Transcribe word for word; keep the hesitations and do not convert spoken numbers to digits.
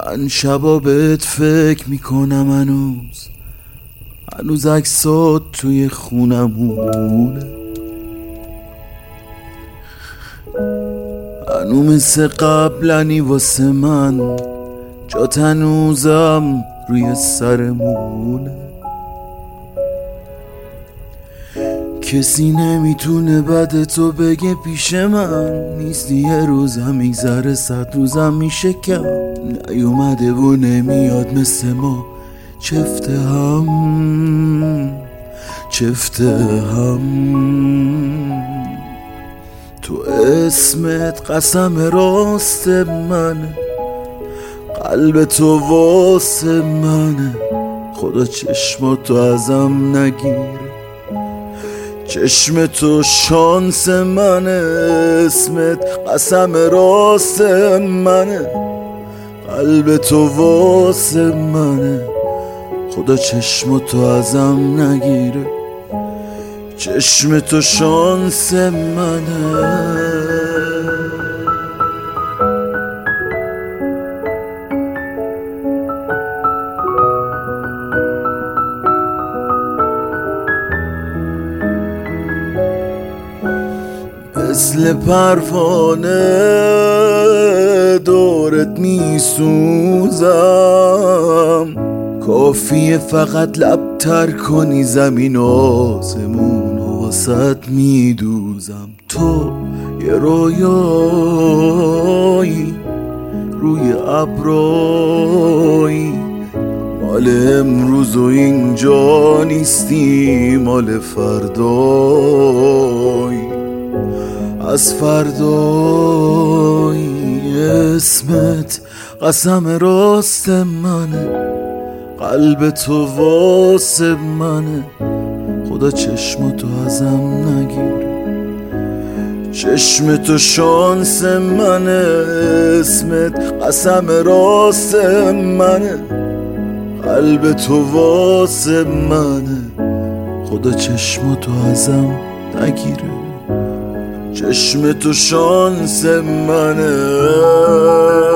من شبا بهت فکر میکنم، هنوز هنوز عکسات توی خونمونه، هنو مثل قبلنی واسه من، جات هنوزم روی سرمونه. کسی نمیتونه بد تو بگه پیش من، نیستی یه روزم میگذره صد روزم میشه کم. نیومده و نمیاد مثل ما چفته هم چفته هم. تو اسمت قسم راست منه، قلب تو واسه منه، خدا چشماتو ازم نگیره، چشم تو شانس منه، اسمت قسم راست منه، قلب تو واسه منه، خدا چشم تو ازم نگیره، چشم تو شانس منه. مثل پروانه دورت میسوزم، کافیه فقط لب تر کنی زمین آسمون و واسط میدوزم. تو یه رویایی روی ابرایی، مال امروز و اینجا نیستی، مال فردایی، از فردایی. اسمت قسم راست منه، قلب تو واسه منه، خدا چشم تو ازم نگیره، چشم تو شانس منه، اسمت قسم راست منه، قلب تو واسه منه، خدا چشم تو ازم نگیره، چشم تو شانس منه.